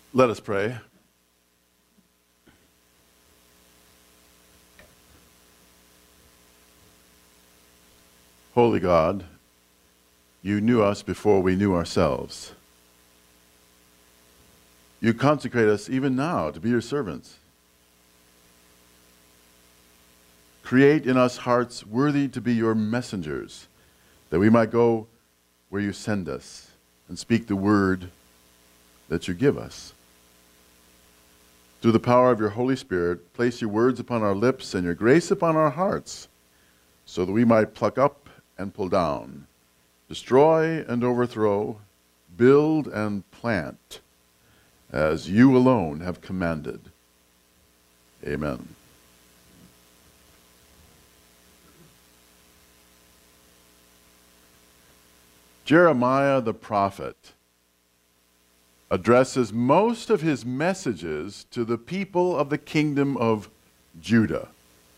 Let us pray. Holy God, you knew us before we knew ourselves. You consecrate us even now to be your servants. Create in us hearts worthy to be your messengers, that we might go where you send us and speak the word that you give us. Through the power of your Holy Spirit, place your words upon our lips and your grace upon our hearts, so that we might pluck up and pull down, destroy and overthrow, build and plant, as you alone have commanded. Amen. Jeremiah the prophet addresses most of his messages to the people of the kingdom of Judah.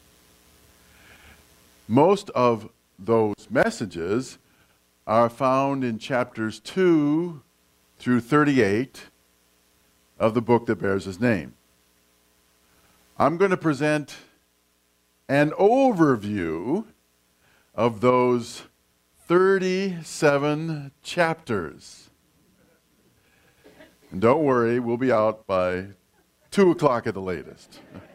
Most of those messages are found in chapters 2 through 38 of the book that bears his name. I'm going to present an overview of those 37 chapters. And don't worry, we'll be out by 2 o'clock at the latest.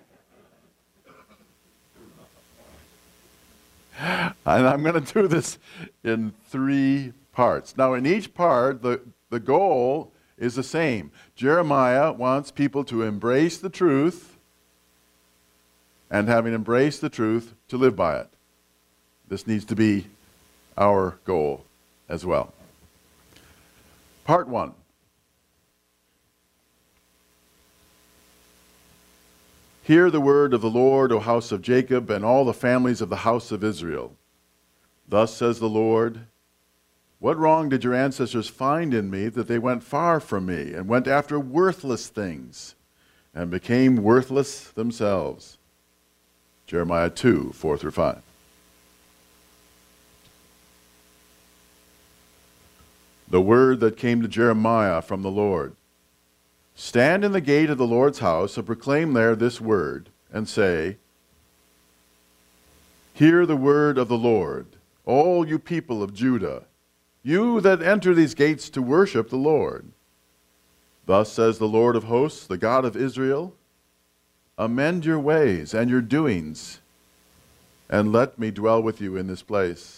And I'm going to do this in 3 parts. Now, in each part, the goal is the same. Jeremiah wants people to embrace the truth, and having embraced the truth, to live by it. This needs to be our goal as well. Part 1. Hear the word of the Lord, O house of Jacob, and all the families of the house of Israel. Thus says the Lord, what wrong did your ancestors find in me that they went far from me and went after worthless things and became worthless themselves? Jeremiah 2, 4 through 5. The word that came to Jeremiah from the Lord. Stand in the gate of the Lord's house and proclaim there this word, and say, hear the word of the Lord, all you people of Judah, you that enter these gates to worship the Lord. Thus says the Lord of hosts, the God of Israel, amend your ways and your doings, and let me dwell with you in this place.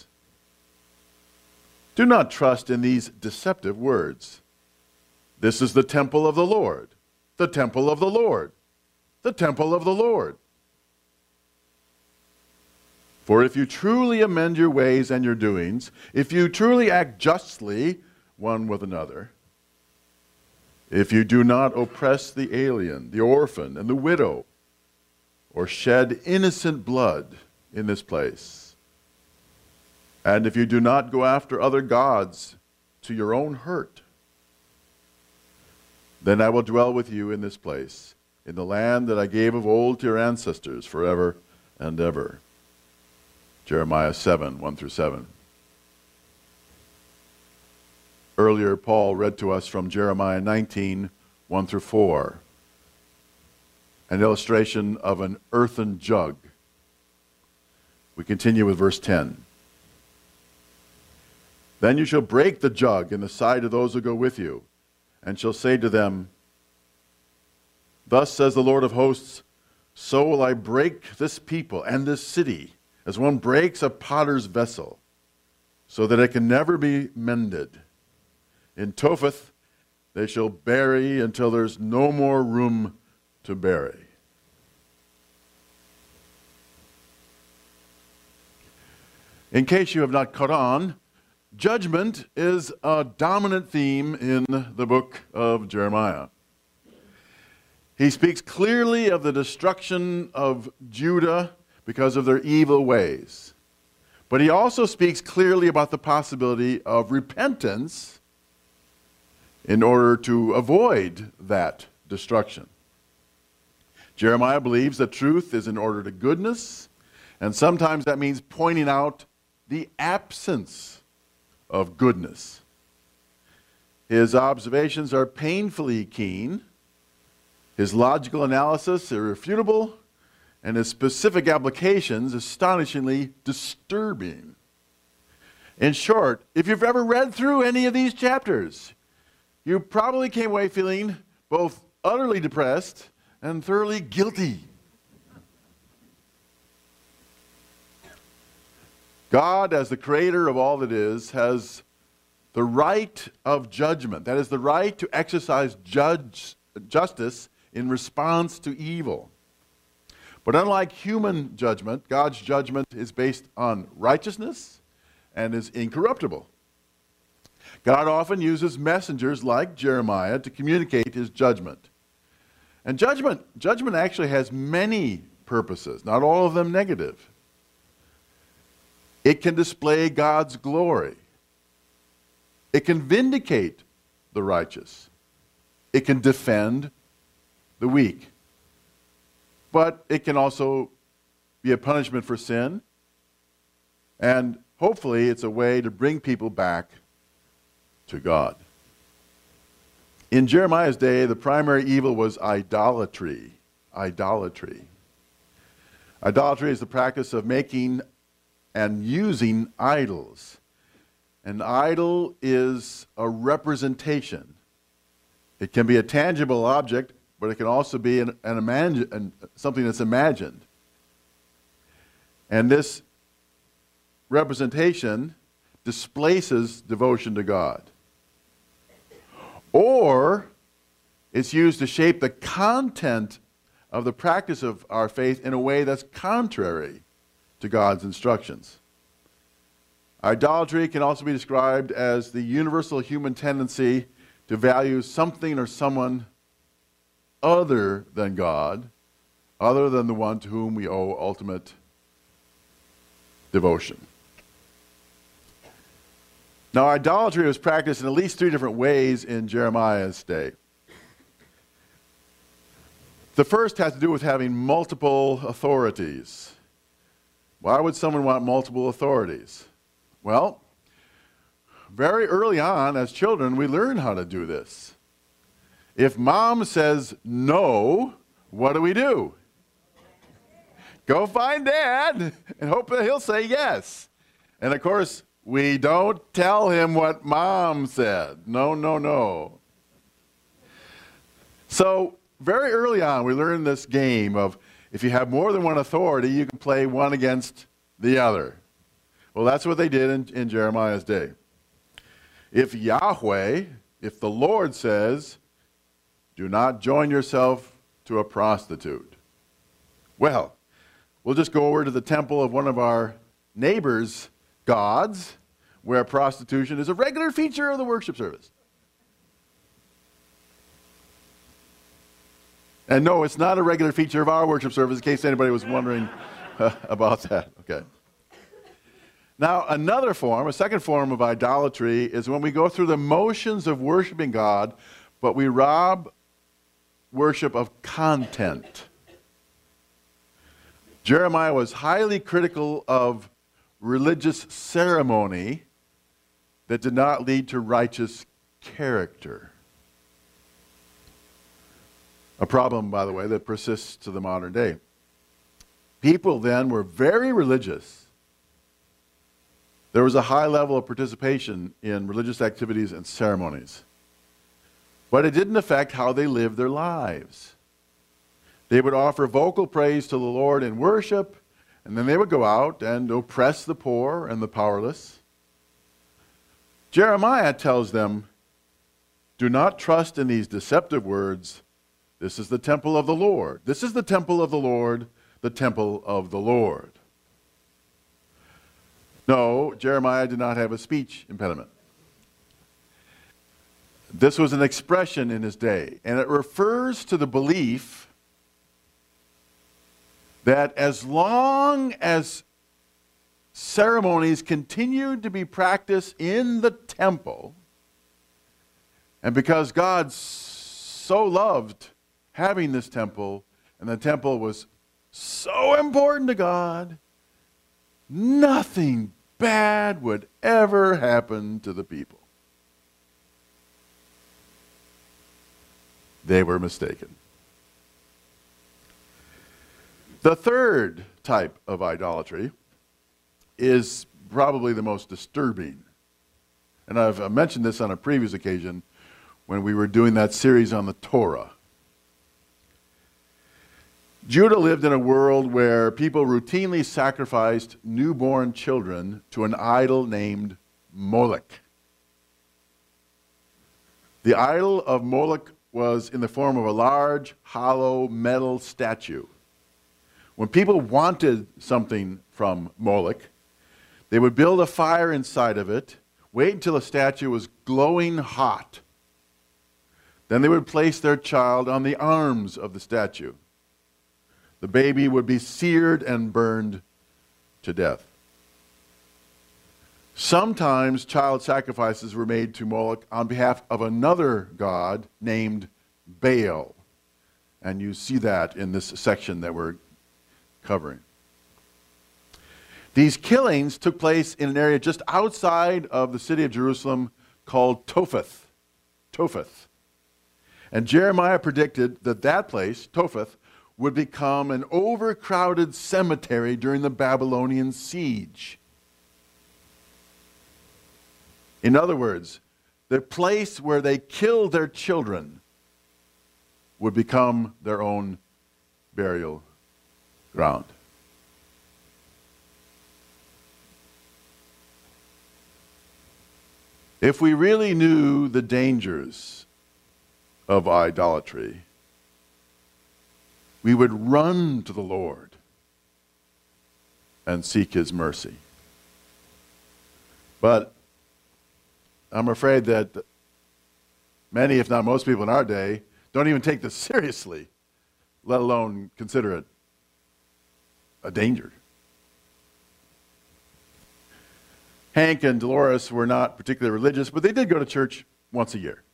Do not trust in these deceptive words. This is the temple of the Lord, the temple of the Lord, the temple of the Lord. For if you truly amend your ways and your doings, if you truly act justly one with another, if you do not oppress the alien, the orphan, and the widow, or shed innocent blood in this place, and if you do not go after other gods to your own hurt, then I will dwell with you in this place, in the land that I gave of old to your ancestors forever and ever. Jeremiah 7, 1 through 7. Earlier, Paul read to us from Jeremiah 19, 1 through 4, an illustration of an earthen jug. We continue with verse 10. Then you shall break the jug in the side of those who go with you, and shall say to them, thus says the Lord of hosts, so will I break this people and this city, as one breaks a potter's vessel, so that it can never be mended. In Topheth they shall bury until there's no more room to bury. In case you have not caught on, judgment is a dominant theme in the book of Jeremiah. He speaks clearly of the destruction of Judah because of their evil ways. But he also speaks clearly about the possibility of repentance in order to avoid that destruction. Jeremiah believes that truth is in order to goodness, and sometimes that means pointing out the absence of goodness. His observations are painfully keen, His logical analysis irrefutable, and his specific applications astonishingly disturbing. In short, if you've ever read through any of these chapters, you probably came away feeling both utterly depressed and thoroughly guilty. God, as the creator of all that is, has the right of judgment. That is, the right to exercise justice in response to evil. But unlike human judgment, God's judgment is based on righteousness and is incorruptible. God often uses messengers like Jeremiah to communicate his judgment. And judgment actually has many purposes, not all of them negative. It can display God's glory. It can vindicate the righteous. It can defend the weak. But it can also be a punishment for sin. And hopefully it's a way to bring people back to God. In Jeremiah's day, the primary evil was idolatry. Idolatry. Idolatry is the practice of making and using idols. An idol is a representation. It can be a tangible object, but it can also be something that's imagined. And this representation displaces devotion to God. Or it's used to shape the content of the practice of our faith in a way that's contrary to God's instructions. Idolatry can also be described as the universal human tendency to value something or someone other than God, other than the one to whom we owe ultimate devotion. Now, idolatry was practiced in at least 3 different ways in Jeremiah's day. The first has to do with having multiple authorities. Why would someone want multiple authorities? Well, very early on as children, we learn how to do this. If mom says no, what do? Go find dad and hope that he'll say yes. And of course, we don't tell him what mom said. No, no, no. So very early on, we learn this game of if you have more than one authority, you can play one against the other. Well, that's what they did in Jeremiah's day. If Yahweh, if the Lord says, do not join yourself to a prostitute. Well, we'll just go over to the temple of one of our neighbors' gods, where prostitution is a regular feature of the worship service. And no, it's not a regular feature of our worship service, in case anybody was wondering about that. Okay. Now, a second form of idolatry is when we go through the motions of worshiping God, but we rob worship of content. Jeremiah was highly critical of religious ceremony that did not lead to righteous character. A problem, by the way, that persists to the modern day. People then were very religious. There was a high level of participation in religious activities and ceremonies. But it didn't affect how they lived their lives. They would offer vocal praise to the Lord in worship, and then they would go out and oppress the poor and the powerless. Jeremiah tells them, do not trust in these deceptive words. This is the temple of the Lord. This is the temple of the Lord, the temple of the Lord. No, Jeremiah did not have a speech impediment. This was an expression in his day, and it refers to the belief that as long as ceremonies continued to be practiced in the temple, and because God so loved having this temple, and the temple was so important to God, nothing bad would ever happen to the people. They were mistaken. The third type of idolatry is probably the most disturbing. And I've mentioned this on a previous occasion when we were doing that series on the Torah. Judah lived in a world where people routinely sacrificed newborn children to an idol named Moloch. The idol of Moloch was in the form of a large, hollow metal statue. When people wanted something from Moloch, they would build a fire inside of it, wait until the statue was glowing hot. Then they would place their child on the arms of the statue. The baby would be seared and burned to death. Sometimes child sacrifices were made to Moloch on behalf of another god named Baal. And you see that in this section that we're covering. These killings took place in an area just outside of the city of Jerusalem called Topheth. Topheth. And Jeremiah predicted that that place, Topheth, would become an overcrowded cemetery during the Babylonian siege. In other words, the place where they killed their children would become their own burial ground. If we really knew the dangers of idolatry, we would run to the Lord and seek His mercy. But I'm afraid that many, if not most people in our day, don't even take this seriously, let alone consider it a danger. Hank and Dolores were not particularly religious, but they did go to church once a year.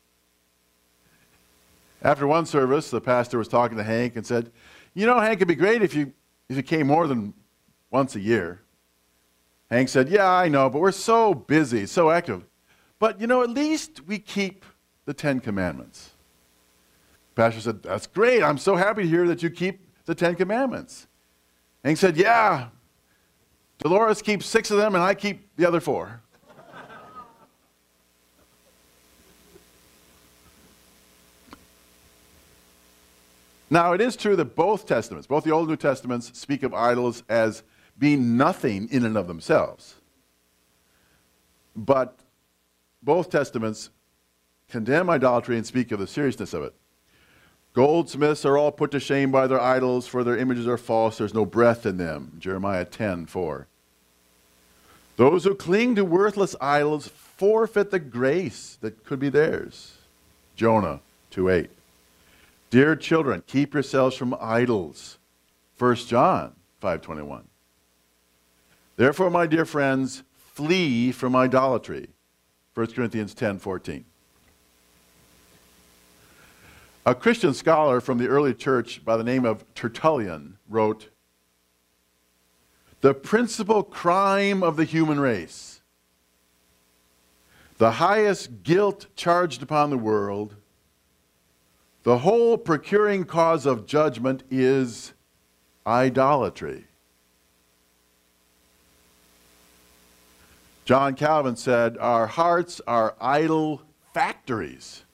After one service, the pastor was talking to Hank and said, "You know, Hank, it'd be great if you came more than once a year." Hank said, "Yeah, I know, but we're so busy, so active. But, you know, at least we keep the 10 Commandments." The pastor said, "That's great. I'm so happy to hear that you keep the 10 Commandments." Hank said, "Yeah, Dolores keeps 6 of them and I keep the other 4. Now, it is true that both Testaments, both the Old and New Testaments, speak of idols as being nothing in and of themselves. But both Testaments condemn idolatry and speak of the seriousness of it. Goldsmiths are all put to shame by their idols, for their images are false. There's no breath in them. Jeremiah 10:4. Those who cling to worthless idols forfeit the grace that could be theirs. Jonah 2:8. Dear children, keep yourselves from idols. 1 John 5:21. Therefore, my dear friends, flee from idolatry. 1 Corinthians 10:14. A Christian scholar from the early church by the name of Tertullian wrote, "The principal crime of the human race, the highest guilt charged upon the world, the whole procuring cause of judgment is idolatry." John Calvin said, "Our hearts are idol factories."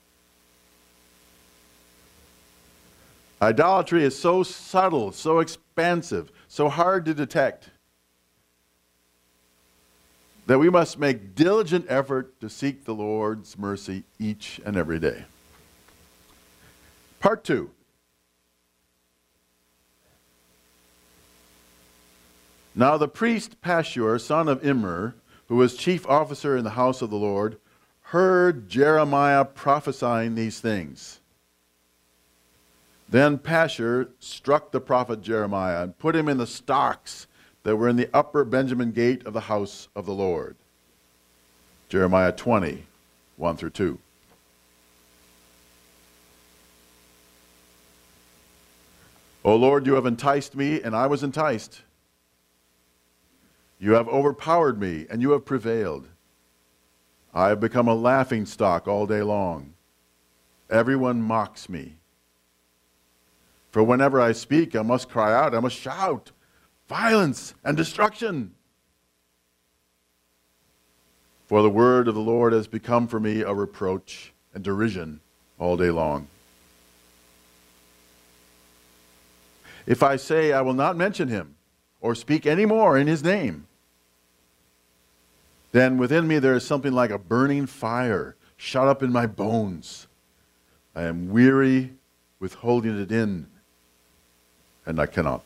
Idolatry is so subtle, so expansive, so hard to detect that we must make diligent effort to seek the Lord's mercy each and every day. Part 2. Now the priest Pashur, son of Immer, who was chief officer in the house of the Lord, heard Jeremiah prophesying these things. Then Pashur struck the prophet Jeremiah and put him in the stocks that were in the upper Benjamin gate of the house of the Lord. Jeremiah 20:1-2. O Lord, you have enticed me, and I was enticed. You have overpowered me, and you have prevailed. I have become a laughingstock all day long. Everyone mocks me. For whenever I speak, I must cry out, I must shout, violence and destruction. For the word of the Lord has become for me a reproach and derision all day long. If I say I will not mention him or speak any more in his name, then within me there is something like a burning fire shut up in my bones. I am weary with holding it in, and I cannot.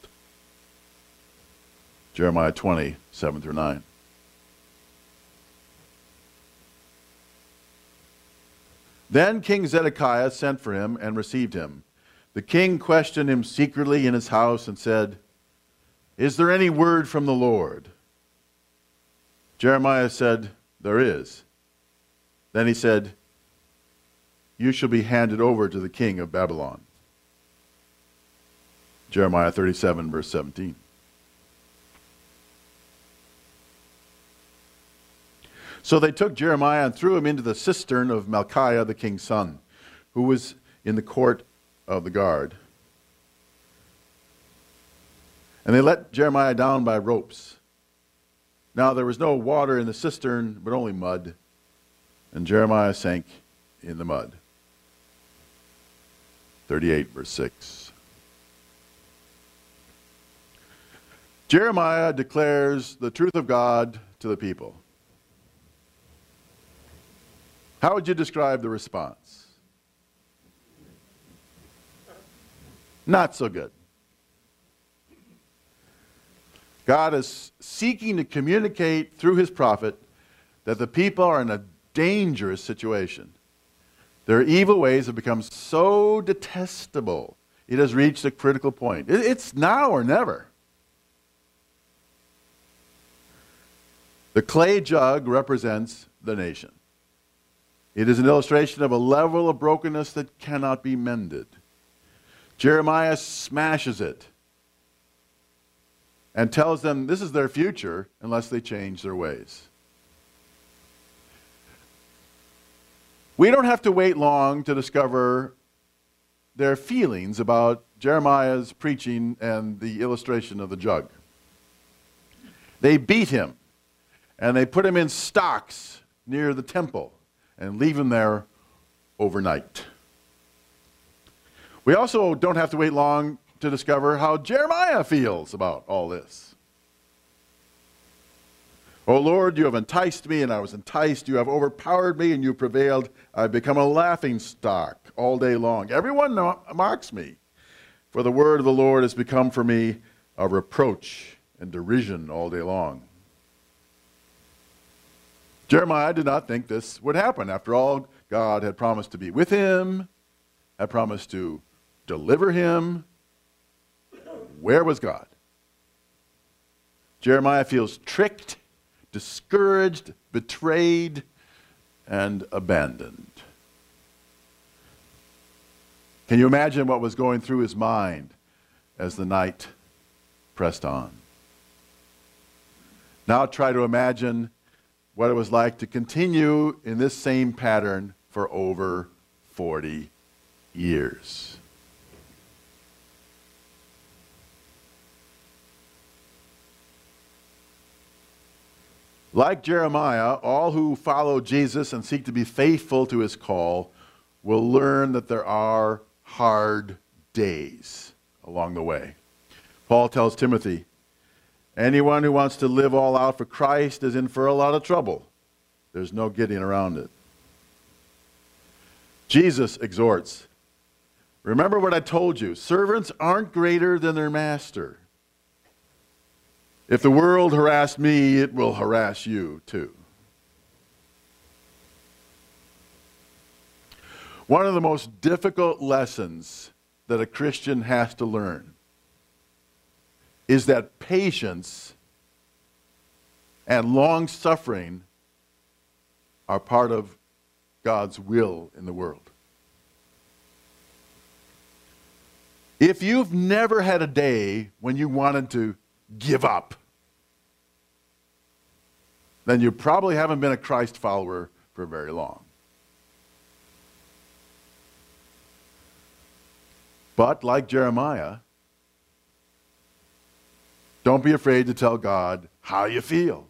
Jeremiah 20, 7 through 9. Then King Zedekiah sent for him and received him. The king questioned him secretly in his house and said, "Is there any word from the Lord?" Jeremiah said, "There is." Then he said, "You shall be handed over to the king of Babylon." Jeremiah 37, verse 17. So they took Jeremiah and threw him into the cistern of Malchiah the king's son, who was in the court of the guard. And they let Jeremiah down by ropes. Now there was no water in the cistern, but only mud. And Jeremiah sank in the mud. 38, verse 6. Jeremiah declares the truth of God to the people. How would you describe the response? Not so good. God is seeking to communicate through his prophet that the people are in a dangerous situation. Their evil ways have become so detestable, it has reached a critical point. It's now or never. The clay jug represents the nation. It is an illustration of a level of brokenness that cannot be mended. Jeremiah smashes it and tells them this is their future unless they change their ways. We don't have to wait long to discover their feelings about Jeremiah's preaching and the illustration of the jug. They beat him and they put him in stocks near the temple and leave him there overnight. We also don't have to wait long to discover how Jeremiah feels about all this. "O Lord, you have enticed me, and I was enticed. You have overpowered me, and you prevailed. I've become a laughing stock all day long. Everyone mocks me. For the word of the Lord has become for me a reproach and derision all day long." Jeremiah did not think this would happen. After all, God had promised to be with him, had promised to deliver him. Where was God? Jeremiah feels tricked, discouraged, betrayed, and abandoned. Can you imagine what was going through his mind as the night pressed on? Now try to imagine what it was like to continue in this same pattern for over 40 years. Like Jeremiah, all who follow Jesus and seek to be faithful to his call will learn that there are hard days along the way. Paul tells Timothy, anyone who wants to live all out for Christ is in for a lot of trouble. There's no getting around it. Jesus exhorts, remember what I told you, servants aren't greater than their master. If the world harassed me, it will harass you too. One of the most difficult lessons that a Christian has to learn is that patience and long-suffering are part of God's will in the world. If you've never had a day when you wanted to give up, then you probably haven't been a Christ follower for very long. But like Jeremiah, don't be afraid to tell God how you feel.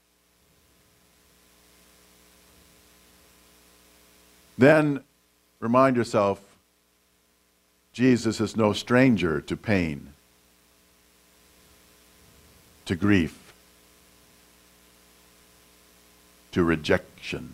Then remind yourself, Jesus is no stranger to pain, to grief, to rejection.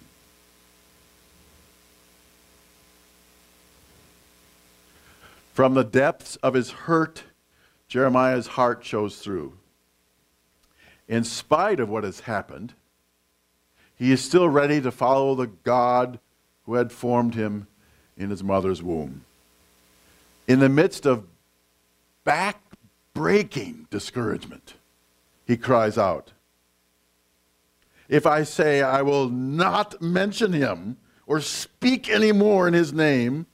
From the depths of his hurt, Jeremiah's heart shows through. In spite of what has happened, he is still ready to follow the God who had formed him in his mother's womb. In the midst of back-breaking discouragement, he cries out, "If I say I will not mention him or speak anymore in his name,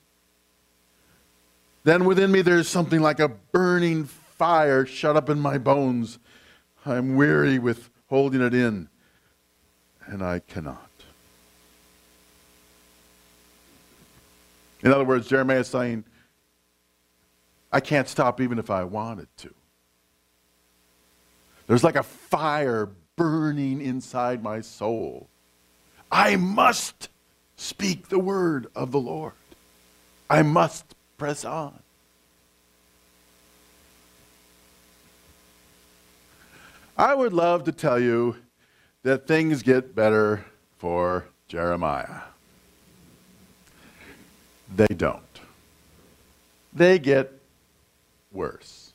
then within me there's something like a burning fire shut up in my bones. I'm weary with holding it in, and I cannot." In other words, Jeremiah is saying, I can't stop even if I wanted to. There's like a fire burning inside my soul. I must speak the word of the Lord. I must press on. I would love to tell you that things get better for Jeremiah. They don't. They get worse.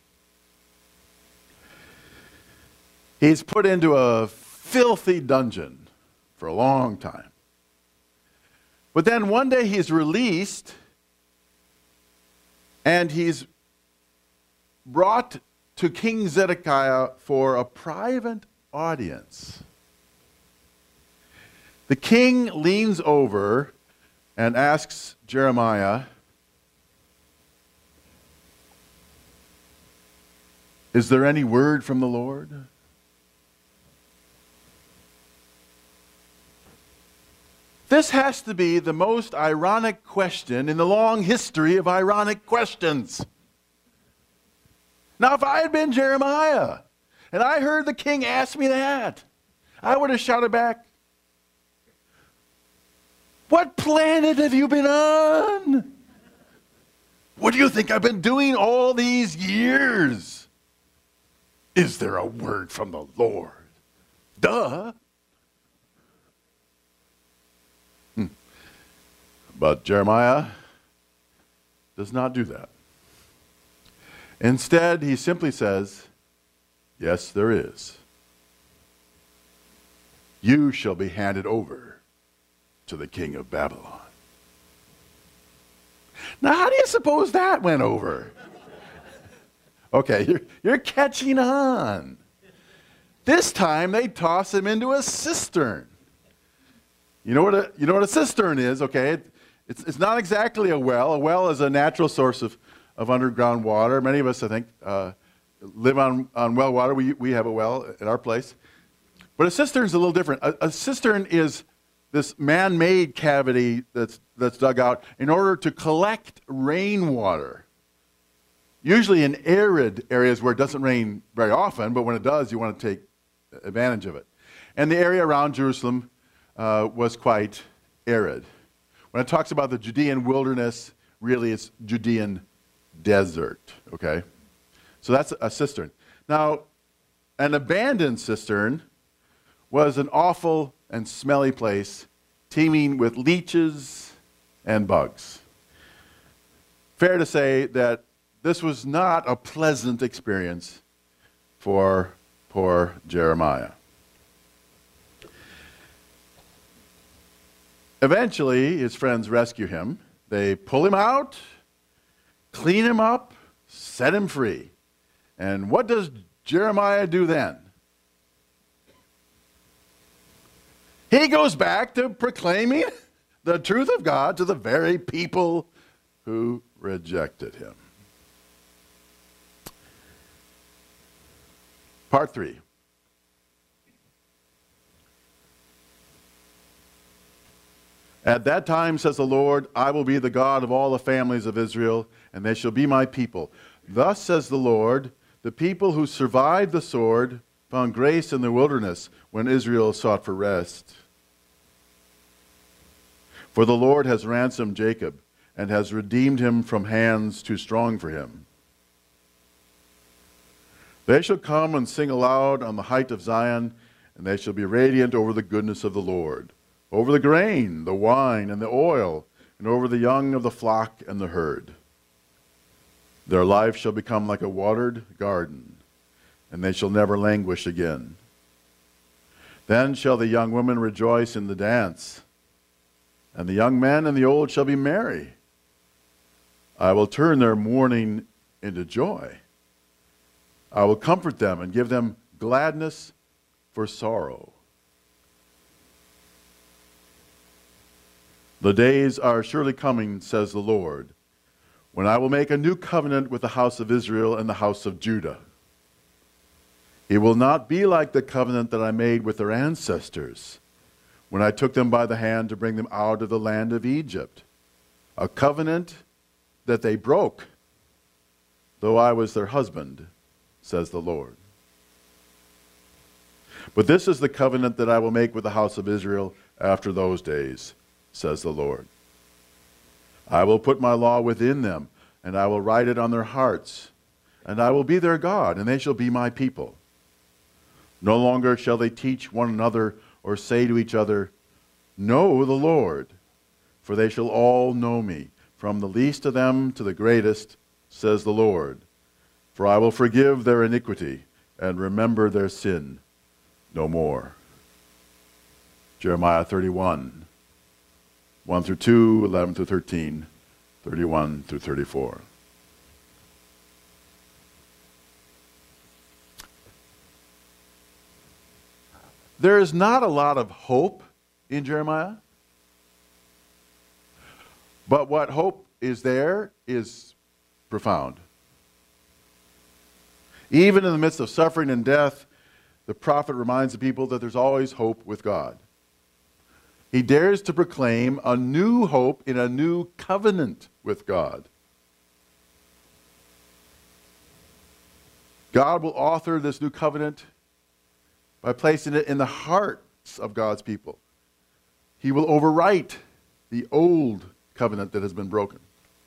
He's put into a filthy dungeon for a long time. But then one day he's released and he's brought to King Zedekiah for a private audience. The king leans over and asks Jeremiah, "Is there any word from the Lord?" This has to be the most ironic question in the long history of ironic questions. Now, if I had been Jeremiah and I heard the king ask me that, I would have shouted back, "What planet have you been on? What do you think I've been doing all these years? Is there a word from the Lord? Duh." But Jeremiah does not do that. Instead, he simply says, "Yes, there is. You shall be handed over to the king of Babylon." Now, how do you suppose that went over? Okay, you're catching on. This time they toss him into a cistern. You know what a cistern is, okay? It's not exactly a well. A well is a natural source of underground water. Many of us, I think, live on well water. We have a well at our place. But a cistern is a little different. A cistern is this man-made cavity that's dug out in order to collect rainwater. Usually in arid areas where it doesn't rain very often, but when it does, you want to take advantage of it. And the area around Jerusalem was quite arid. When it talks about the Judean wilderness, really it's Judean desert, okay? So that's a cistern. Now, an abandoned cistern was an awful and smelly place teeming with leeches and bugs. Fair to say that this was not a pleasant experience for poor Jeremiah. Eventually, his friends rescue him. They pull him out, clean him up, set him free. And what does Jeremiah do then? He goes back to proclaiming the truth of God to the very people who rejected him. Part 3. At that time, says the Lord, I will be the God of all the families of Israel, and they shall be my people. Thus says the Lord, the people who survived the sword found grace in the wilderness when Israel sought for rest. For the Lord has ransomed Jacob and has redeemed him from hands too strong for him. They shall come and sing aloud on the height of Zion, and they shall be radiant over the goodness of the Lord, over the grain, the wine, and the oil, and over the young of the flock and the herd. Their life shall become like a watered garden, and they shall never languish again. Then shall the young women rejoice in the dance, and the young men and the old shall be merry. I will turn their mourning into joy. I will comfort them and give them gladness for sorrow. The days are surely coming, says the Lord, when I will make a new covenant with the house of Israel and the house of Judah. It will not be like the covenant that I made with their ancestors when I took them by the hand to bring them out of the land of Egypt, a covenant that they broke, though I was their husband, says the Lord. But this is the covenant that I will make with the house of Israel after those days, says the Lord. I will put my law within them, and I will write it on their hearts, and I will be their God, and they shall be my people. No longer shall they teach one another or say to each other, know the Lord, for they shall all know me, from the least of them to the greatest, says the Lord. For I will forgive their iniquity and remember their sin no more. Jeremiah 31, 1 through 2, 11 through 13, 31 through 34. There is not a lot of hope in Jeremiah, but what hope is there is profound. Even in the midst of suffering and death, the prophet reminds the people that there's always hope with God. He dares to proclaim a new hope in a new covenant with God. God will author this new covenant by placing it in the hearts of God's people. He will overwrite the old covenant that has been broken.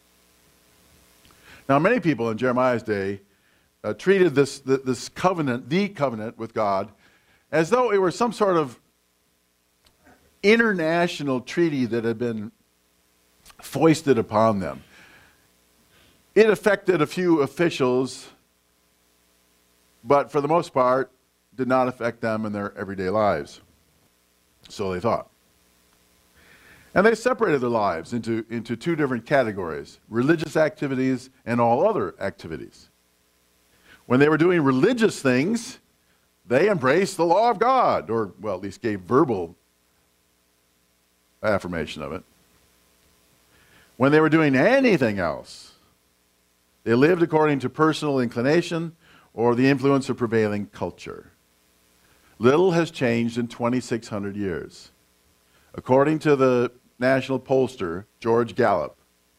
Now, many people in Jeremiah's day treated this covenant, the covenant with God, as though it were some sort of international treaty that had been foisted upon them. It affected a few officials, but for the most part, did not affect them in their everyday lives. So they thought. And they separated their lives into two different categories: religious activities and all other activities. When they were doing religious things, they embraced the law of God, or, well, at least gave verbal affirmation of it. When they were doing anything else, they lived according to personal inclination or the influence of prevailing culture. Little has changed in 2,600 years. According to the national pollster, George Gallup,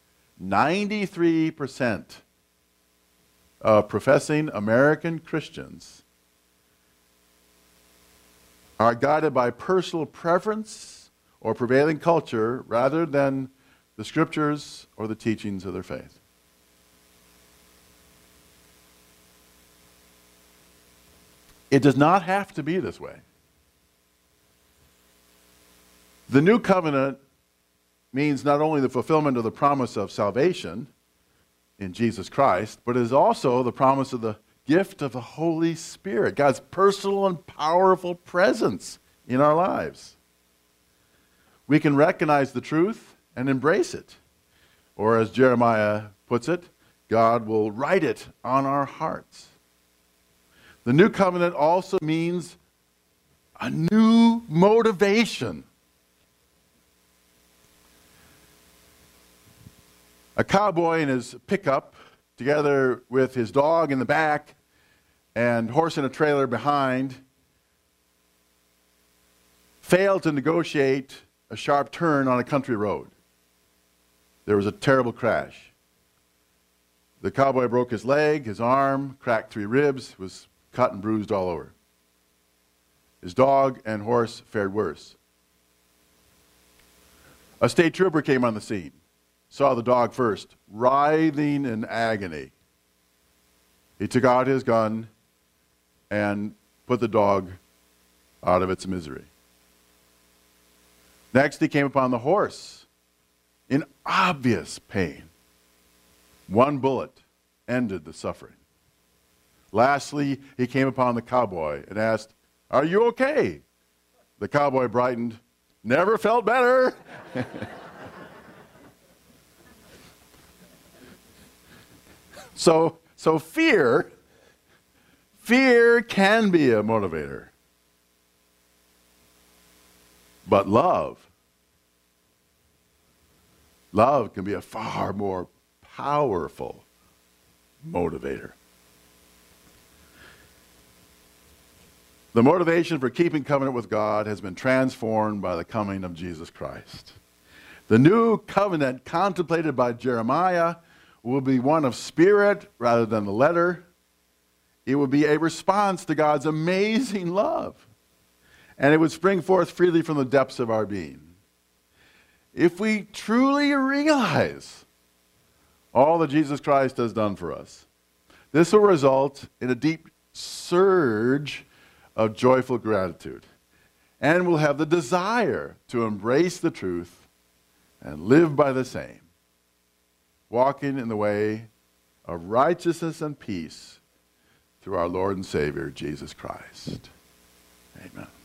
93% of professing American Christians are guided by personal preference or prevailing culture rather than the scriptures or the teachings of their faith. It does not have to be this way. The new covenant means not only the fulfillment of the promise of salvation in Jesus Christ, but it is also the promise of the gift of the Holy Spirit, God's personal and powerful presence in our lives. We can recognize the truth and embrace it. Or as Jeremiah puts it, God will write it on our hearts. The new covenant also means a new motivation. A cowboy in his pickup, together with his dog in the back and horse in a trailer behind, failed to negotiate a sharp turn on a country road. There was a terrible crash. The cowboy broke his leg, his arm, cracked 3 ribs, was cut and bruised all over. His dog and horse fared worse. A state trooper came on the scene, saw the dog first, writhing in agony. He took out his gun and put the dog out of its misery. Next, he came upon the horse in obvious pain. 1 bullet ended the suffering. Lastly, he came upon the cowboy and asked, "Are you okay?" The cowboy brightened, "Never felt better." So fear can be a motivator. But love can be a far more powerful motivator. The motivation for keeping covenant with God has been transformed by the coming of Jesus Christ. The new covenant contemplated by Jeremiah will be one of spirit rather than the letter. It will be a response to God's amazing love, and it would spring forth freely from the depths of our being. If we truly realize all that Jesus Christ has done for us, this will result in a deep surge of joyful gratitude, and we'll have the desire to embrace the truth and live by the same, walking in the way of righteousness and peace through our Lord and Savior, Jesus Christ. Amen.